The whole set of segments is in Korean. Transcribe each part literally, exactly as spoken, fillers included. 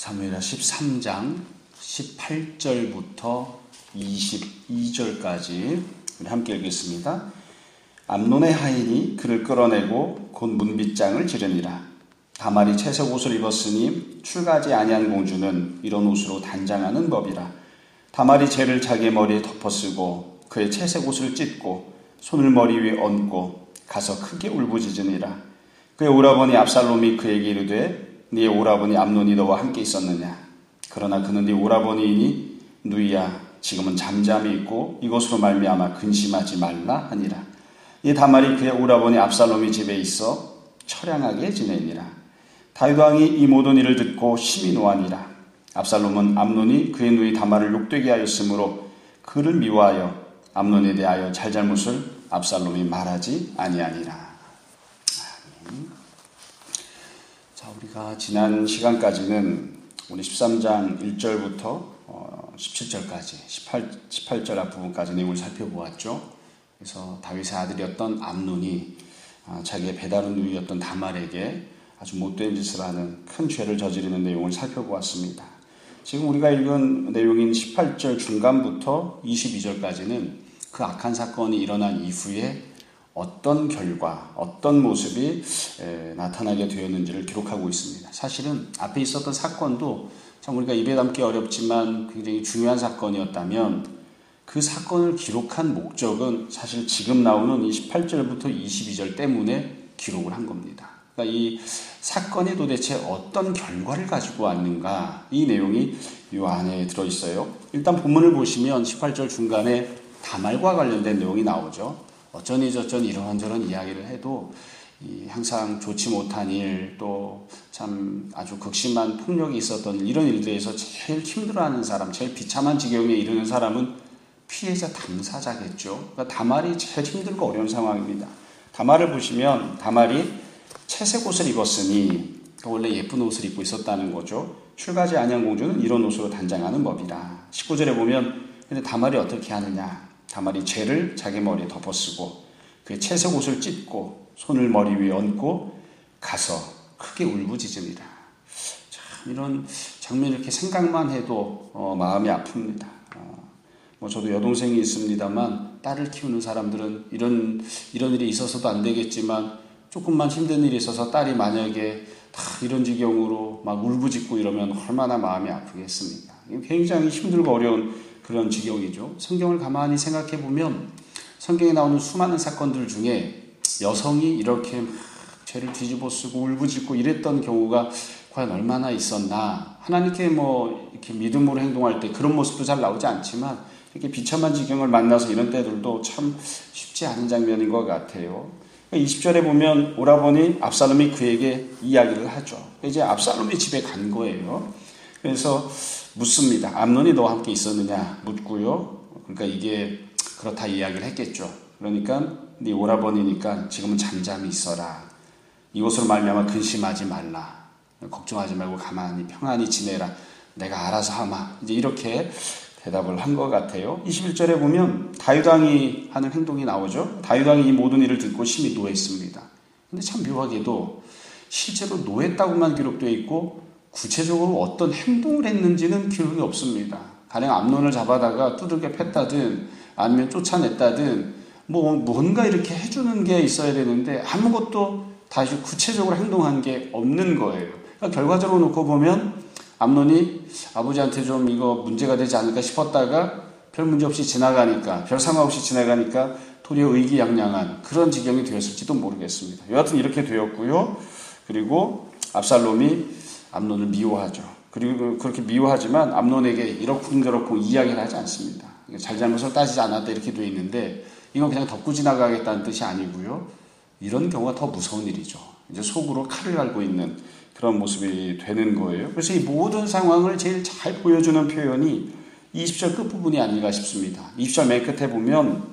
사무엘하 십삼 장 십팔 절부터 이십이 절까지 우리 함께 읽겠습니다. 암논의 하인이 그를 끌어내고 곧 문빗장을 지르니라. 다말이 채색 옷을 입었으니 출가하지 아니한 공주는 이런 옷으로 단장하는 법이라. 다말이 재를 자기의 머리에 덮어쓰고 그의 채색 옷을 찢고 손을 머리 위에 얹고 가서 크게 울부짖으니라. 그의 오라버니 압살롬이 그에게 이르되 네 오라버니 암논이 너와 함께 있었느냐? 그러나 그는 네 오라버니이니 누이야 지금은 잠잠히 있고 이것으로 말미암아 근심하지 말라 하니라. 이 다말이 그의 오라버니 압살롬이 집에 있어 처량하게 지내니라. 다윗 왕이 이 모든 일을 듣고 심히 노하니라. 압살롬은 암논이 그의 누이 다말을 욕되게 하였으므로 그를 미워하여 암논에 대하여 잘잘못을 압살롬이 말하지 아니하니라. 자, 우리가 지난 시간까지는 우리 십삼 장 일 절부터 십칠 절까지 십팔, 십팔 절 앞부분까지 내용을 살펴보았죠. 그래서 다윗의 아들이었던 암논이 자기의 배다른 누이였던 다말에게 아주 못된 짓을 하는 큰 죄를 저지르는 내용을 살펴보았습니다. 지금 우리가 읽은 내용인 십팔 절 중간부터 이십이 절까지는 그 악한 사건이 일어난 이후에 어떤 결과, 어떤 모습이 나타나게 되었는지를 기록하고 있습니다. 사실은 앞에 있었던 사건도 참 우리가 입에 담기 어렵지만 굉장히 중요한 사건이었다면 그 사건을 기록한 목적은 사실 지금 나오는 이 십팔 절부터 이십이 절 때문에 기록을 한 겁니다. 그러니까 이 사건이 도대체 어떤 결과를 가지고 왔는가, 이 내용이 이 안에 들어있어요. 일단 본문을 보시면 십팔 절 중간에 다말과 관련된 내용이 나오죠. 어쩌니 저쩌니 이런저런 이야기를 해도 이 항상 좋지 못한 일, 또 참 아주 극심한 폭력이 있었던 이런 일들에서 제일 힘들어하는 사람, 제일 비참한 지경에 이르는 사람은 피해자 당사자겠죠. 그러니까 다말이 제일 힘들고 어려운 상황입니다. 다말을 보시면 다말이 채색 옷을 입었으니 원래 예쁜 옷을 입고 있었다는 거죠. 출가하지 아니한 공주는 이런 옷으로 단장하는 법이라. 십구 절에 보면 근데 다말이 어떻게 하느냐. 다말이 재를 자기 머리에 덮어쓰고 그의 채색 옷을 찢고 손을 머리 위에 얹고 가서 크게 울부짖으니라. 참 이런 장면 이렇게 생각만 해도 어, 마음이 아픕니다. 어, 뭐 저도 여동생이 있습니다만 딸을 키우는 사람들은 이런 이런 일이 있어서도 안 되겠지만 조금만 힘든 일이 있어서 딸이 만약에 다 이런 지경으로 막 울부짖고 이러면 얼마나 마음이 아프겠습니까? 굉장히 힘들고 어려운 그런 지경이죠. 성경을 가만히 생각해 보면 성경에 나오는 수많은 사건들 중에 여성이 이렇게 막 죄를 뒤집어 쓰고 울부짖고 이랬던 경우가 과연 얼마나 있었나. 하나님께 뭐 이렇게 믿음으로 행동할 때 그런 모습도 잘 나오지 않지만 이렇게 비참한 지경을 만나서 이런 때들도 참 쉽지 않은 장면인 것 같아요. 이십 절에 보면 오라버니 압살롬이 그에게 이야기를 하죠. 이제 압살롬이 집에 간 거예요. 그래서 묻습니다. 암논이 너와 함께 있었느냐 묻고요. 그러니까 이게 그렇다 이야기를 했겠죠. 그러니까 네 오라버니니까 지금은 잠잠히 있어라. 이것으로 말미암아 근심하지 말라. 걱정하지 말고 가만히 평안히 지내라. 내가 알아서 하마. 이제 이렇게 대답을 한 것 같아요. 이십일 절에 보면 다윗 왕이 하는 행동이 나오죠. 다윗 왕이 이 모든 일을 듣고 심히 노했습니다. 근데 참 묘하게도 실제로 노했다고만 기록되어 있고 구체적으로 어떤 행동을 했는지는 기록이 없습니다. 가령 암논을 잡아다가 두들겨 팼다든 아니면 쫓아냈다든 뭐 뭔가 이렇게 해주는 게 있어야 되는데 아무것도 다시 구체적으로 행동한 게 없는 거예요. 그러니까 결과적으로 놓고 보면 암논이 아버지한테 좀 이거 문제가 되지 않을까 싶었다가 별 문제 없이 지나가니까 별 상관 없이 지나가니까 도리어 의기양양한 그런 지경이 되었을지도 모르겠습니다. 여하튼 이렇게 되었고요. 그리고 압살롬이 암논을 미워하죠. 그리고 그렇게 미워하지만 암논에게 이러쿵저러쿵 이야기를 하지 않습니다. 잘잘못을 따지지 않았다 이렇게 되어 있는데 이건 그냥 덮고 지나가겠다는 뜻이 아니고요. 이런 경우가 더 무서운 일이죠. 이제 속으로 칼을 갈고 있는 그런 모습이 되는 거예요. 그래서 이 모든 상황을 제일 잘 보여주는 표현이 이십 절 끝부분이 아닌가 싶습니다. 이십 절 맨 끝에 보면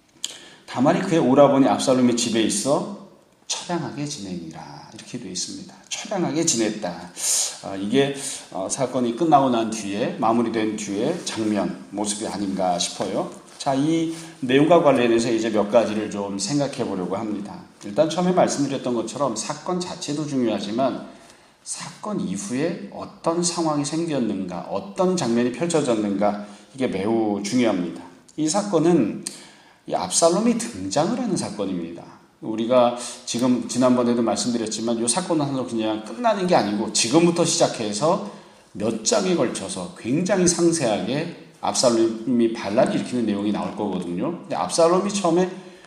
다말이 그의 오라버니 압살롬의 집에 있어 처량하게 지내니라 이렇게 되어 있습니다. 처량하게 지냈다. 아, 이게 어, 사건이 끝나고 난 뒤에 마무리된 뒤에 장면 모습이 아닌가 싶어요. 자, 이 내용과 관련해서 이제 몇 가지를 좀 생각해 보려고 합니다. 일단 처음에 말씀드렸던 것처럼 사건 자체도 중요하지만 사건 이후에 어떤 상황이 생겼는가, 어떤 장면이 펼쳐졌는가, 이게 매우 중요합니다. 이 사건은 이 압살롬이 등장을 하는 사건입니다. 우리가 지금 지난번에도 말씀드렸지만 이 사건은 그냥 끝나는 게 아니고 지금부터 시작해서 몇 장에 걸쳐서 굉장히 상세하게 압살롬이 반란을 일으키는 내용이 나올 거거든요. 근데 압살롬이 처음에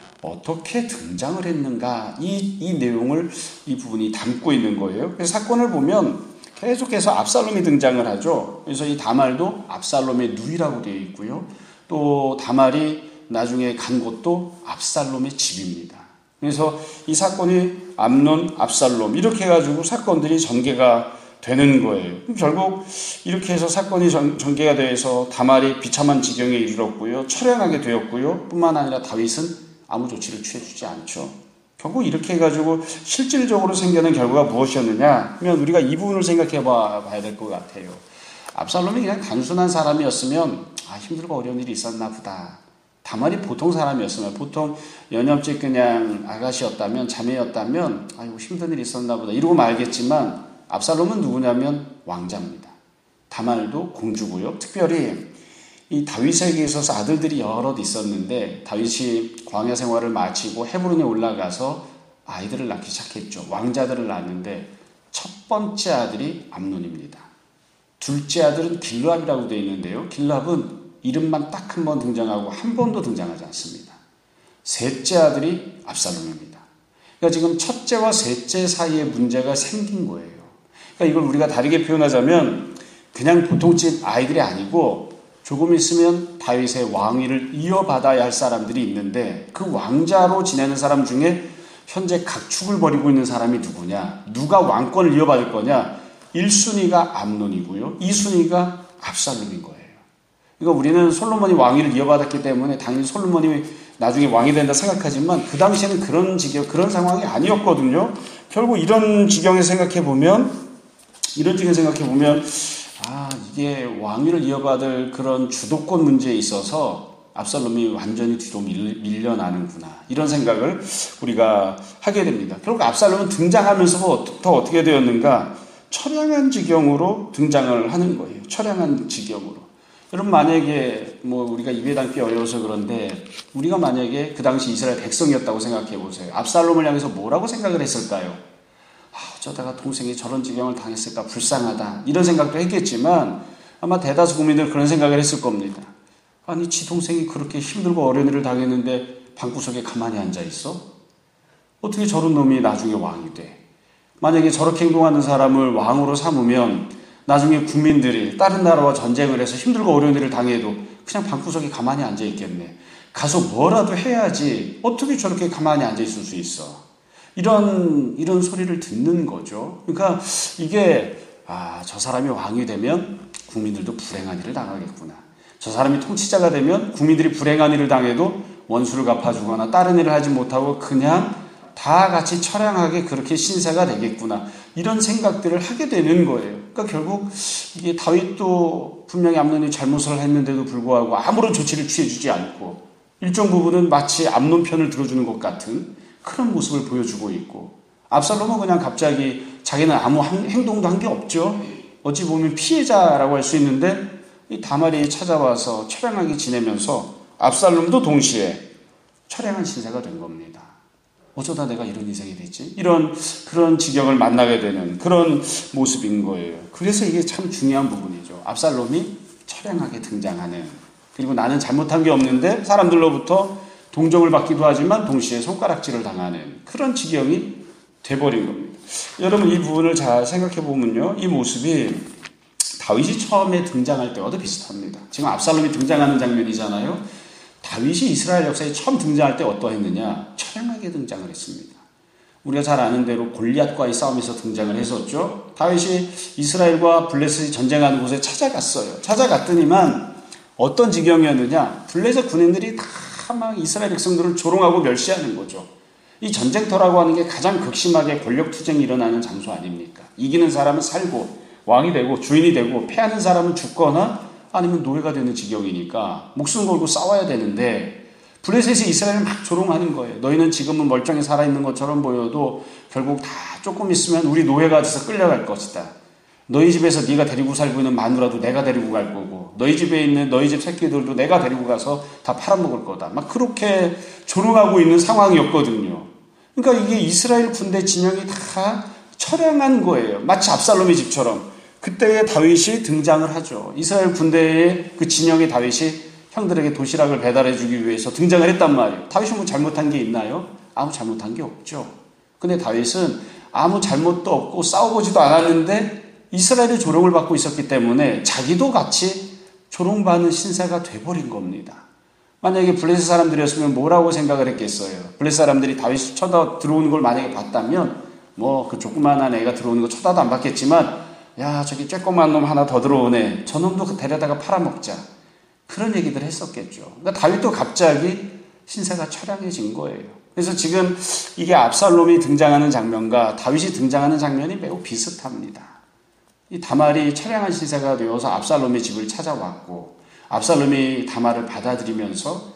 어떻게 등장을 했는가, 이, 이 내용을 이 부분이 담고 있는 거예요. 그래서 사건을 보면 계속해서 압살롬이 등장을 하죠. 그래서 이 다말도 압살롬의 누이라고 되어 있고요. 또 다말이 나중에 간 곳도 압살롬의 집입니다. 그래서 이 사건이 암논, 압살롬 이렇게 해가지고 사건들이 전개가 되는 거예요. 결국 이렇게 해서 사건이 전, 전개가 돼서 다말이 비참한 지경에 이르렀고요. 처량하게 되었고요. 뿐만 아니라 다윗은 아무 조치를 취해주지 않죠. 결국 이렇게 해가지고 실질적으로 생겨난 결과가 무엇이었느냐 하면 우리가 이 부분을 생각해 봐야 될 것 같아요. 압살롬이 그냥 단순한 사람이었으면 아, 힘들고 어려운 일이 있었나 보다. 다말이 보통 사람이었으면, 보통 연염집 그냥 아가씨였다면, 자매였다면 아이고 힘든 일이 있었나 보다 이러고 말겠지만 압살롬은 누구냐면 왕자입니다. 다말도 공주고요. 특별히 이 다윗에게 있어서 아들들이 여럿 있었는데 다윗이 광야 생활을 마치고 헤브론에 올라가서 아이들을 낳기 시작했죠. 왕자들을 낳았는데 첫 번째 아들이 암논입니다. 둘째 아들은 길르압이라고 되어 있는데요. 길르압은 이름만 딱 한 번 등장하고 한 번도 등장하지 않습니다. 셋째 아들이 압살롬입니다. 그러니까 지금 첫째와 셋째 사이에 문제가 생긴 거예요. 그러니까 이걸 우리가 다르게 표현하자면 그냥 보통집 아이들이 아니고 조금 있으면 다윗의 왕위를 이어받아야 할 사람들이 있는데 그 왕자로 지내는 사람 중에 현재 각축을 벌이고 있는 사람이 누구냐? 누가 왕권을 이어받을 거냐? 일 순위가 암논이고요. 이 순위가 압살롬인 거예요. 그러니까 우리는 솔로몬이 왕위를 이어받았기 때문에 당연히 솔로몬이 나중에 왕이 된다 생각하지만 그 당시에는 그런 지경, 그런 상황이 아니었거든요. 결국 이런 지경에 생각해 보면, 이런 지경에 생각해 보면, 아, 이게 왕위를 이어받을 그런 주도권 문제에 있어서 압살롬이 완전히 뒤로 밀, 밀려나는구나. 이런 생각을 우리가 하게 됩니다. 결국 압살롬은 등장하면서부터 어떻게 되었는가? 처량한 지경으로 등장을 하는 거예요. 처량한 지경으로. 여러분 만약에 뭐 우리가 입에 담기 어려워서 그런데 우리가 만약에 그 당시 이스라엘 백성이었다고 생각해 보세요. 압살롬을 향해서 뭐라고 생각을 했을까요? 아, 어쩌다가 동생이 저런 지경을 당했을까 불쌍하다 이런 생각도 했겠지만 아마 대다수 국민들 그런 생각을 했을 겁니다. 아니 지 동생이 그렇게 힘들고 어려운 일을 당했는데 방구석에 가만히 앉아 있어? 어떻게 저런 놈이 나중에 왕이 돼? 만약에 저렇게 행동하는 사람을 왕으로 삼으면 나중에 국민들이 다른 나라와 전쟁을 해서 힘들고 어려운 일을 당해도 그냥 방구석에 가만히 앉아 있겠네. 가서 뭐라도 해야지 어떻게 저렇게 가만히 앉아 있을 수 있어. 이런 이런 소리를 듣는 거죠. 그러니까 이게 아, 저 사람이 왕이 되면 국민들도 불행한 일을 당하겠구나. 저 사람이 통치자가 되면 국민들이 불행한 일을 당해도 원수를 갚아주거나 다른 일을 하지 못하고 그냥 다 같이 처량하게 그렇게 신세가 되겠구나. 이런 생각들을 하게 되는 거예요. 그러니까 결국 이게 다윗도 분명히 암논이 잘못을 했는데도 불구하고 아무런 조치를 취해주지 않고 일정 부분은 마치 암논 편을 들어주는 것 같은 그런 모습을 보여주고 있고 압살롬은 그냥 갑자기 자기는 아무 행동도 한 게 없죠. 어찌 보면 피해자라고 할 수 있는데 이 다말이 찾아와서 처량하게 지내면서 압살롬도 동시에 처량한 신세가 된 겁니다. 어쩌다 내가 이런 인생이 됐지? 이런 그런 지경을 만나게 되는 그런 모습인 거예요. 그래서 이게 참 중요한 부분이죠. 압살롬이 처량하게 등장하는, 그리고 나는 잘못한 게 없는데 사람들로부터 동정을 받기도 하지만 동시에 손가락질을 당하는 그런 지경이 돼버린 겁니다. 여러분 이 부분을 잘 생각해 보면요, 이 모습이 다윗이 처음에 등장할 때와도 비슷합니다. 지금 압살롬이 등장하는 장면이잖아요. 다윗이 이스라엘 역사에 처음 등장할 때 어떠했느냐? 처량하게 등장을 했습니다. 우리가 잘 아는 대로 골리앗과의 싸움에서 등장을 했었죠. 다윗이 이스라엘과 블레셋이 전쟁하는 곳에 찾아갔어요. 찾아갔더니만 어떤 지경이었느냐? 블레셋 군인들이 다 막 이스라엘 백성들을 조롱하고 멸시하는 거죠. 이 전쟁터라고 하는 게 가장 극심하게 권력 투쟁이 일어나는 장소 아닙니까? 이기는 사람은 살고 왕이 되고 주인이 되고 패하는 사람은 죽거나 아니면 노예가 되는 지경이니까 목숨 걸고 싸워야 되는데 블레셋이 이스라엘을 막 조롱하는 거예요. 너희는 지금은 멀쩡히 살아있는 것처럼 보여도 결국 다 조금 있으면 우리 노예가 돼서 끌려갈 것이다. 너희 집에서 네가 데리고 살고 있는 마누라도 내가 데리고 갈 거고 너희 집에 있는 너희 집 새끼들도 내가 데리고 가서 다 팔아먹을 거다. 막 그렇게 조롱하고 있는 상황이었거든요. 그러니까 이게 이스라엘 군대 진영이 다 처량한 거예요. 마치 압살롬의 집처럼. 그때에 다윗이 등장을 하죠. 이스라엘 군대의 그 진영의 다윗이 형들에게 도시락을 배달해 주기 위해서 등장을 했단 말이에요. 다윗이 뭐 잘못한 게 있나요? 아무 잘못한 게 없죠. 근데 다윗은 아무 잘못도 없고 싸워보지도 않았는데 이스라엘의 조롱을 받고 있었기 때문에 자기도 같이 조롱받는 신세가 돼버린 겁니다. 만약에 블레셋 사람들이었으면 뭐라고 생각을 했겠어요? 블레셋 사람들이 다윗이 쳐다 들어오는 걸 만약에 봤다면 뭐 그 조그만한 애가 들어오는 거 쳐다도 안 봤겠지만 야 저기 쬐꼬만 놈 하나 더 들어오네. 저 놈도 데려다가 팔아먹자. 그런 얘기들 했었겠죠. 그러니까 다윗도 갑자기 신세가 처량해진 거예요. 그래서 지금 이게 압살롬이 등장하는 장면과 다윗이 등장하는 장면이 매우 비슷합니다. 이 다말이 처량한 신세가 되어서 압살롬의 집을 찾아왔고 압살롬이 다말을 받아들이면서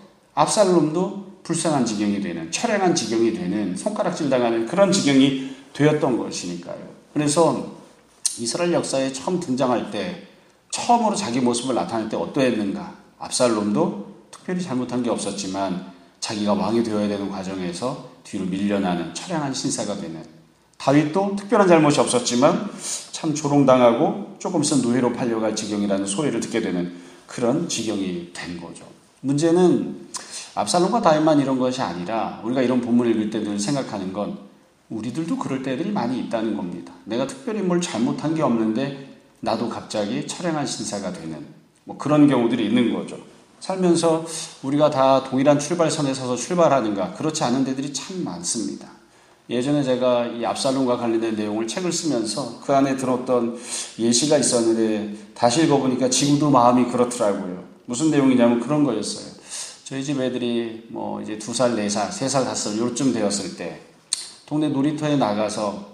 압살롬도 불쌍한 지경이 되는 처량한 지경이 되는 손가락질 당하는 그런 지경이 되었던 것이니까요. 그래서 이스라엘 역사에 처음 등장할 때 처음으로 자기 모습을 나타낼 때 어떠했는가? 압살롬도 특별히 잘못한 게 없었지만 자기가 왕이 되어야 되는 과정에서 뒤로 밀려나는 처량한 신세가 되는 다윗도 특별한 잘못이 없었지만 참 조롱당하고 조금 있으면 노예로 팔려갈 지경이라는 소리를 듣게 되는 그런 지경이 된 거죠. 문제는 압살롬과 다윗만 이런 것이 아니라 우리가 이런 본문을 읽을 때 늘 생각하는 건 우리들도 그럴 때들이 많이 있다는 겁니다. 내가 특별히 뭘 잘못한 게 없는데 나도 갑자기 처량한 신세가 되는 뭐 그런 경우들이 있는 거죠. 살면서 우리가 다 동일한 출발선에 서서 출발하는가? 그렇지 않은 데들이 참 많습니다. 예전에 제가 이 압살롬과 관련된 내용을 책을 쓰면서 그 안에 들었던 예시가 있었는데 다시 읽어보니까 지금도 마음이 그렇더라고요. 무슨 내용이냐면 그런 거였어요. 저희 집 애들이 뭐 이제 두 살, 네 살, 세 살, 다섯 살 요쯤 되었을 때 동네 놀이터에 나가서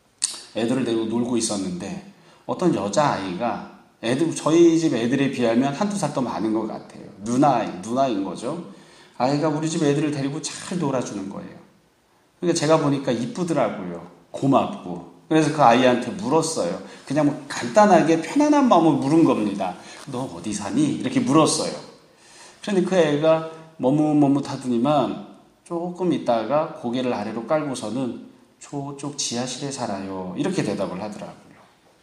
애들을 데리고 놀고 있었는데 어떤 여자아이가 애들, 저희 집 애들에 비하면 한두 살 더 많은 것 같아요. 누나아이, 누나인 거죠. 아이가 우리 집 애들을 데리고 잘 놀아주는 거예요. 그러니까 제가 보니까 이쁘더라고요. 고맙고. 그래서 그 아이한테 물었어요. 그냥 뭐 간단하게 편안한 마음으로 물은 겁니다. 너 어디 사니? 이렇게 물었어요. 그런데 그 애가 머뭇머뭇하더니만 조금 있다가 고개를 아래로 깔고서는 저쪽 지하실에 살아요. 이렇게 대답을 하더라고요.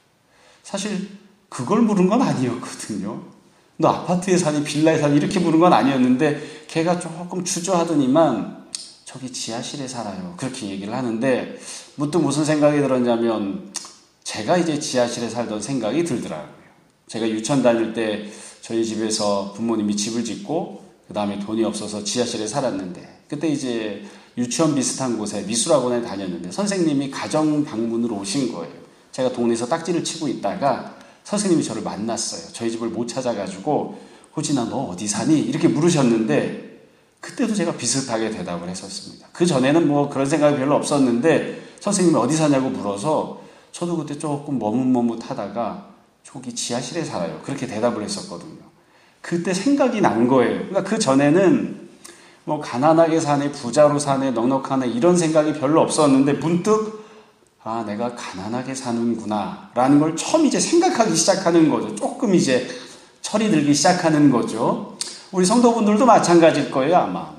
사실 그걸 물은 건 아니었거든요. 너 아파트에 사니 빌라에 사니 이렇게 물은 건 아니었는데 걔가 조금 주저하더니만 저기 지하실에 살아요. 그렇게 얘기를 하는데 문득 무슨 생각이 들었냐면 제가 이제 지하실에 살던 생각이 들더라고요. 제가 유치원 다닐 때 저희 집에서 부모님이 집을 짓고 그 다음에 돈이 없어서 지하실에 살았는데 그때 이제 유치원 비슷한 곳에 미술학원에 다녔는데 선생님이 가정 방문으로 오신 거예요. 제가 동네에서 딱지를 치고 있다가 선생님이 저를 만났어요. 저희 집을 못 찾아가지고 호진아 너 어디 사니? 이렇게 물으셨는데 그때도 제가 비슷하게 대답을 했었습니다. 그 전에는 뭐 그런 생각이 별로 없었는데 선생님이 어디 사냐고 물어서 저도 그때 조금 머뭇머뭇하다가 저기 지하실에 살아요. 그렇게 대답을 했었거든요. 그때 생각이 난 거예요. 그러니까 그 전에는 뭐 가난하게 사네, 부자로 사네, 넉넉하네 이런 생각이 별로 없었는데 문득 아 내가 가난하게 사는구나 라는 걸 처음 이제 생각하기 시작하는 거죠. 조금 이제 철이 들기 시작하는 거죠. 우리 성도분들도 마찬가지일 거예요 아마.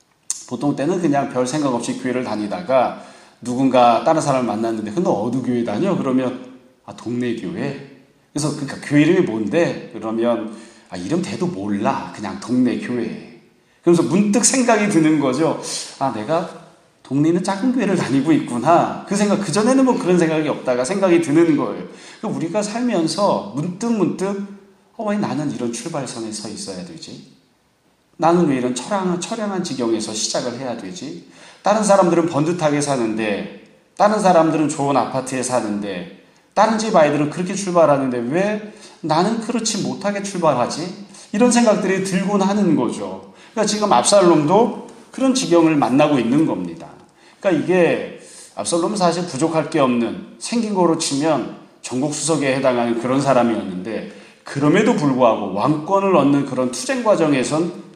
보통 때는 그냥 별 생각 없이 교회를 다니다가 누군가 다른 사람을 만났는데 너 어느 교회 다녀? 그러면 아 동네 교회? 그래서 그러니까 교회 이름이 뭔데? 그러면 아 이름 대도 몰라. 그냥 동네 교회. 그래서 문득 생각이 드는 거죠. 아 내가 동네는 작은 교회를 다니고 있구나. 그 생각 그전에는 뭐 그런 생각이 없다가 생각이 드는 거예요. 우리가 살면서 문득 문득 어, 왜 나는 이런 출발선에 서 있어야 되지? 나는 왜 이런 처량한, 처량한 지경에서 시작을 해야 되지? 다른 사람들은 번듯하게 사는데 다른 사람들은 좋은 아파트에 사는데 다른 집 아이들은 그렇게 출발하는데 왜 나는 그렇지 못하게 출발하지? 이런 생각들이 들곤 하는 거죠. 그러니까 지금 압살롬도 그런 지경을 만나고 있는 겁니다. 그러니까 이게 압살롬은 사실 부족할 게 없는 생긴 거로 치면 전국수석에 해당하는 그런 사람이었는데 그럼에도 불구하고 왕권을 얻는 그런 투쟁 과정에선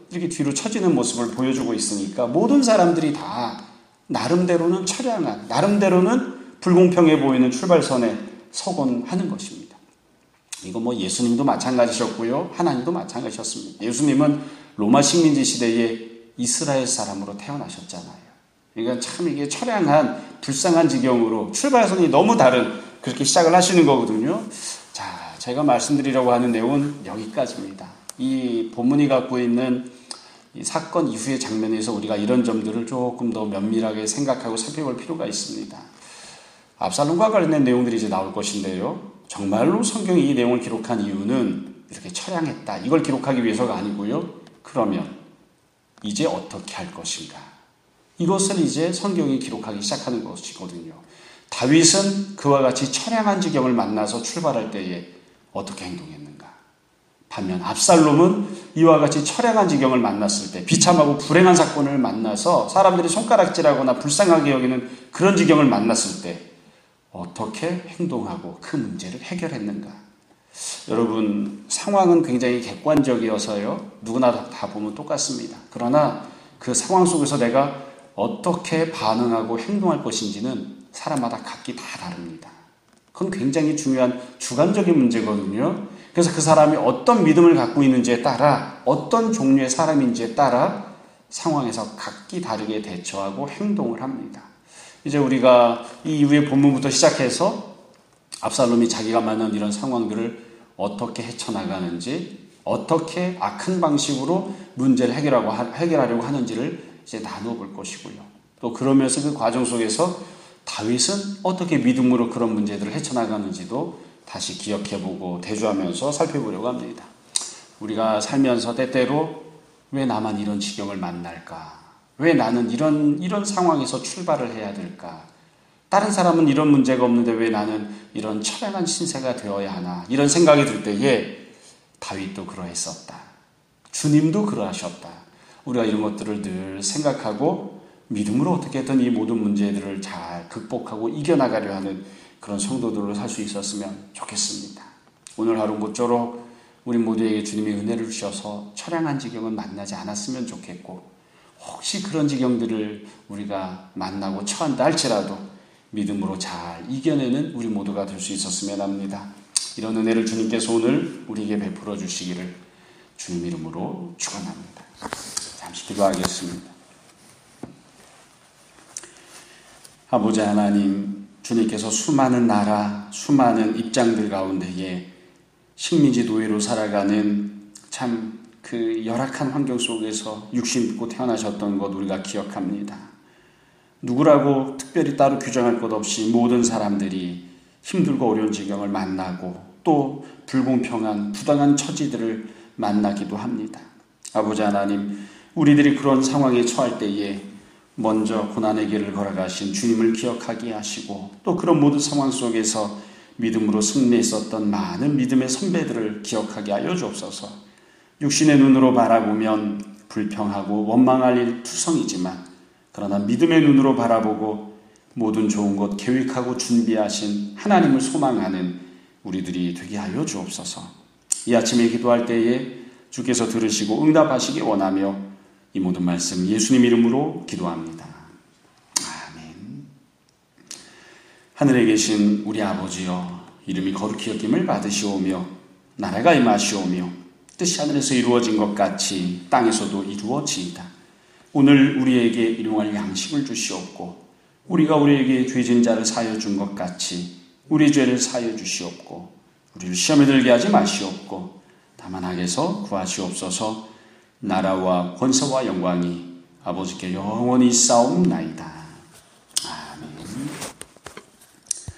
이렇게 뒤로 처지는 모습을 보여주고 있으니까 모든 사람들이 다 나름대로는 처량한, 나름대로는 불공평해 보이는 출발선에 서곤 하는 것입니다. 이거 뭐 예수님도 마찬가지셨고요. 하나님도 마찬가지셨습니다. 예수님은 로마 식민지 시대에 이스라엘 사람으로 태어나셨잖아요. 그러니까 참 이게 처량한 불쌍한 지경으로 출발선이 너무 다른 그렇게 시작을 하시는 거거든요. 자, 제가 말씀드리려고 하는 내용은 여기까지입니다. 이 본문이 갖고 있는 이 사건 이후의 장면에서 우리가 이런 점들을 조금 더 면밀하게 생각하고 살펴볼 필요가 있습니다. 압살롬과 관련된 내용들이 이제 나올 것인데요. 정말로 성경이 이 내용을 기록한 이유는 이렇게 처량했다, 이걸 기록하기 위해서가 아니고요. 그러면 이제 어떻게 할 것인가? 이것을 이제 성경이 기록하기 시작하는 것이거든요. 다윗은 그와 같이 처량한 지경을 만나서 출발할 때에 어떻게 행동했는가? 반면 압살롬은 이와 같이 처량한 지경을 만났을 때, 비참하고 불행한 사건을 만나서 사람들이 손가락질하거나 불쌍하게 여기는 그런 지경을 만났을 때 어떻게 행동하고 그 문제를 해결했는가? 여러분, 상황은 굉장히 객관적이어서요, 누구나 다 보면 똑같습니다. 그러나 그 상황 속에서 내가 어떻게 반응하고 행동할 것인지는 사람마다 각기 다 다릅니다. 그건 굉장히 중요한 주관적인 문제거든요. 그래서 그 사람이 어떤 믿음을 갖고 있는지에 따라, 어떤 종류의 사람인지에 따라 상황에서 각기 다르게 대처하고 행동을 합니다. 이제 우리가 이 이후의 본문부터 시작해서 압살롬이 자기가 만난 이런 상황들을 어떻게 헤쳐나가는지, 어떻게 악한 방식으로 문제를 해결하고, 해결하려고 하는지를 이제 나누어 볼 것이고요. 또 그러면서 그 과정 속에서 다윗은 어떻게 믿음으로 그런 문제들을 헤쳐나가는지도 다시 기억해보고 대조하면서 살펴보려고 합니다. 우리가 살면서 때때로 왜 나만 이런 지경을 만날까? 왜 나는 이런, 이런 상황에서 출발을 해야 될까? 다른 사람은 이런 문제가 없는데 왜 나는 이런 처량한 신세가 되어야 하나? 이런 생각이 들 때에 다윗도 그러했었다. 주님도 그러하셨다. 우리가 이런 것들을 늘 생각하고 믿음으로 어떻게든 이 모든 문제들을 잘 극복하고 이겨나가려 하는 그런 성도들로 살 수 있었으면 좋겠습니다. 오늘 하루 모쪼록 우리 모두에게 주님의 은혜를 주셔서 처량한 지경은 만나지 않았으면 좋겠고, 혹시 그런 지경들을 우리가 만나고 처한다 할지라도 믿음으로 잘 이겨내는 우리 모두가 될 수 있었으면 합니다. 이런 은혜를 주님께서 오늘 우리에게 베풀어 주시기를 주님 이름으로 축원합니다. 잠시 기도하겠습니다. 아버지 하나님, 주님께서 수많은 나라, 수많은 입장들 가운데에 식민지 노예로 살아가는 참 그 열악한 환경 속에서 육신 입고 태어나셨던 것 우리가 기억합니다. 누구라고 특별히 따로 규정할 것 없이 모든 사람들이 힘들고 어려운 지경을 만나고 또 불공평한 부당한 처지들을 만나기도 합니다. 아버지 하나님, 우리들이 그런 상황에 처할 때에 먼저 고난의 길을 걸어가신 주님을 기억하게 하시고, 또 그런 모든 상황 속에서 믿음으로 승리했었던 많은 믿음의 선배들을 기억하게 하여 주옵소서. 육신의 눈으로 바라보면 불평하고 원망할 일 투성이지만, 그러나 믿음의 눈으로 바라보고 모든 좋은 것 계획하고 준비하신 하나님을 소망하는 우리들이 되게 하여 주옵소서. 이 아침에 기도할 때에 주께서 들으시고 응답하시기 원하며 이 모든 말씀 예수님 이름으로 기도합니다. 아멘. 하늘에 계신 우리 아버지여, 이름이 거룩히 여김을 받으시오며 나라가 임하시오며 뜻이 하늘에서 이루어진 것 같이 땅에서도 이루어지이다. 오늘 우리에게 일용할 양식을 주시옵고, 우리가 우리에게 죄진 자를 사하여 준 것 같이 우리 죄를 사하여 주시옵고, 우리를 시험에 들게 하지 마시옵고 다만 악에서 구하시옵소서. 나라와 권세와 영광이 아버지께 영원히 싸움나이다.